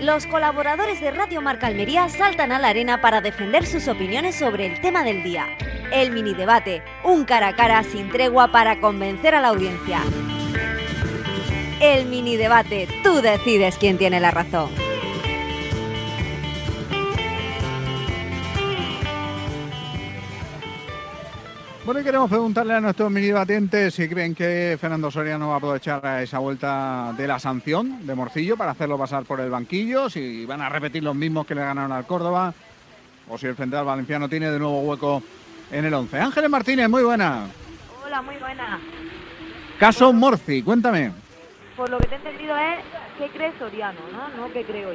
Los colaboradores de Radio Marca Almería saltan a la arena para defender sus opiniones sobre el tema del día. El mini debate, un cara a cara sin tregua para convencer a la audiencia. El mini debate, tú decides quién tiene la razón. Bueno, y queremos preguntarle a nuestros mini debatientes si creen que Fernando Soriano va a aprovechar esa vuelta de la sanción de Morcillo para hacerlo pasar por el banquillo, si van a repetir los mismos que le ganaron al Córdoba, o si el central valenciano tiene de nuevo hueco en el 11. Ángeles Martínez, muy buena. Hola, muy buena. Caso Morci, cuéntame. Por lo que te he entendido es qué cree Soriano, ¿no? No qué creo yo.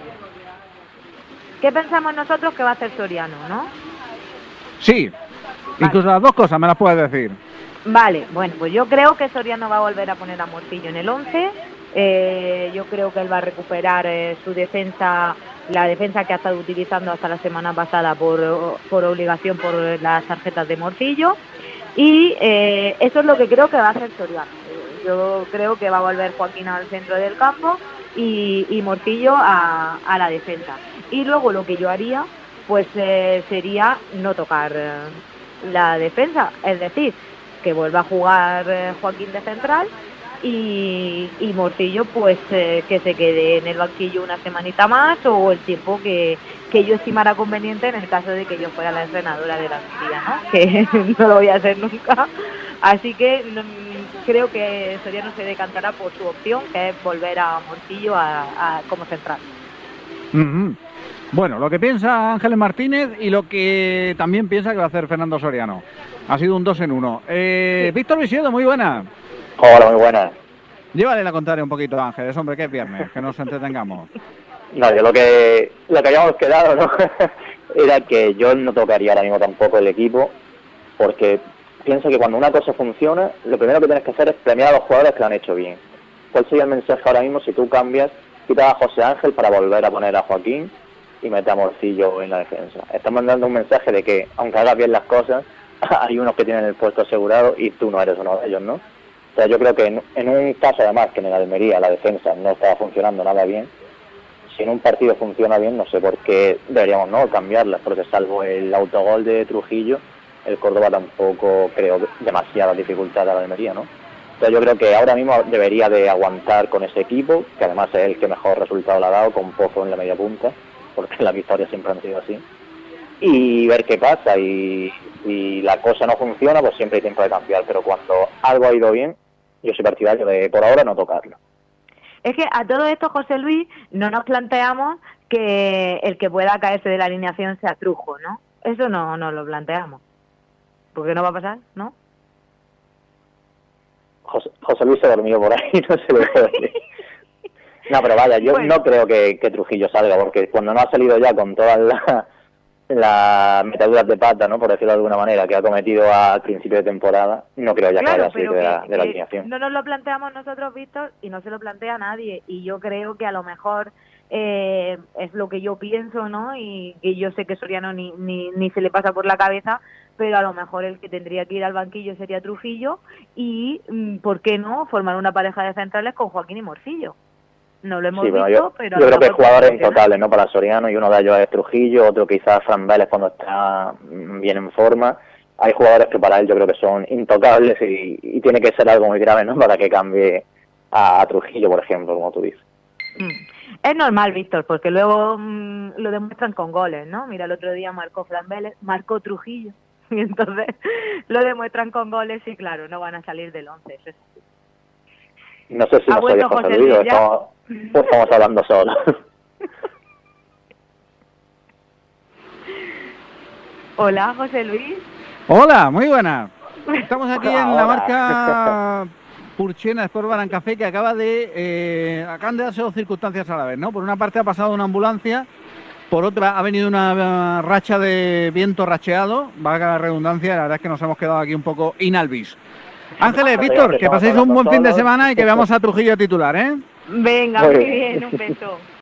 ¿Qué pensamos nosotros que va a hacer Soriano, no? Sí. Vale. Incluso las dos cosas me las puedes decir. Vale, bueno, pues yo creo que Soriano va a volver a poner a Morcillo en el 11. Yo creo que él va a recuperar su defensa, la defensa que ha estado utilizando hasta la semana pasada por obligación por las tarjetas de Morcillo. Y eso es lo que creo que va a hacer Soriano. Yo creo que va a volver Joaquín al centro del campo y Morcillo a la defensa. Y luego lo que yo haría, pues sería no tocar la defensa, es decir, que vuelva a jugar Joaquín de central y Morcillo pues que se quede en el banquillo una semanita más o el tiempo que yo estimara conveniente en el caso de que yo fuera la entrenadora de la Almería, ¿no? Que no lo voy a hacer nunca, así que creo que Soriano se decantará por su opción, que es volver a Morcillo como central. Bueno, lo que piensa Ángeles Martínez y lo que también piensa que va a hacer Fernando Soriano. Ha sido un 2 en 1. Sí. Víctor Visiedo, muy buena. Hola, muy buena. Llévale la contraria un poquito, Ángeles, hombre, que es viernes, que nos entretengamos. No, yo lo que habíamos quedado, ¿no? Era que yo no tocaría ahora mismo tampoco el equipo, porque pienso que cuando una cosa funciona, lo primero que tienes que hacer es premiar a los jugadores que lo han hecho bien. ¿Cuál sería el mensaje ahora mismo si tú cambias, quitas a José Ángel para volver a poner a Joaquín y meter a Morcillo en la defensa? Estás mandando un mensaje de que, aunque hagas bien las cosas, hay unos que tienen el puesto asegurado y tú no eres uno de ellos, ¿no? O sea, yo creo que en un caso, además, que en el Almería la defensa no estaba funcionando nada bien, si en un partido funciona bien, no sé por qué deberíamos no cambiarlas, porque salvo el autogol de Trujillo, el Córdoba tampoco creo demasiada dificultad a la Almería, ¿no? O sea, yo creo que ahora mismo debería de aguantar con ese equipo, que además es el que mejor resultado le ha dado, con Pozo en la media punta, porque las victorias siempre han sido así, y ver qué pasa, y la cosa no funciona, pues siempre hay tiempo de cambiar, pero cuando algo ha ido bien, yo soy partidario de por ahora no tocarlo. Es que a todo esto, José Luis, no nos planteamos que el que pueda caerse de la alineación sea Trujo, ¿no? Eso no lo planteamos, porque no va a pasar, ¿no? José Luis se dormió por ahí, no se lo puedo decir. No, pero vaya, yo no creo que Trujillo salga, porque cuando no ha salido ya con todas las metaduras de pata, ¿no? Por decirlo de alguna manera, que ha cometido al principio de temporada, no creo ya que haya salido de la alineación. No nos lo planteamos nosotros, Víctor, y no se lo plantea nadie, y yo creo que a lo mejor es lo que yo pienso, ¿no? Y que yo sé que Soriano ni se le pasa por la cabeza, pero a lo mejor el que tendría que ir al banquillo sería Trujillo, y ¿por qué no formar una pareja de centrales con Joaquín y Morcillo? No lo hemos visto, pero... Yo creo que hay jugadores intocables, ¿no? Para Soriano, y uno de ellos es Trujillo, otro quizás Fran Vélez cuando está bien en forma. Hay jugadores que para él yo creo que son intocables y tiene que ser algo muy grave, ¿no? Para que cambie a Trujillo, por ejemplo, como tú dices. Es normal, Víctor, porque luego lo demuestran con goles, ¿no? Mira, el otro día marcó Fran Vélez, marcó Trujillo, y entonces lo demuestran con goles y claro, no van a salir del 11, eso es así. No sé si nos oye José Luis o estamos hablando solos. Hola, José Luis. Hola, muy buena. Estamos aquí en la marca Purchena Sport Bar and Café, que acaban de darse dos circunstancias a la vez, ¿no? Por una parte ha pasado una ambulancia, por otra ha venido una racha de viento racheado, valga la redundancia, la verdad es que nos hemos quedado aquí un poco inalvis. Ángeles, Víctor, que paséis un buen fin de semana y que veamos a Trujillo titular, ¿eh? Venga, muy bien, un beso.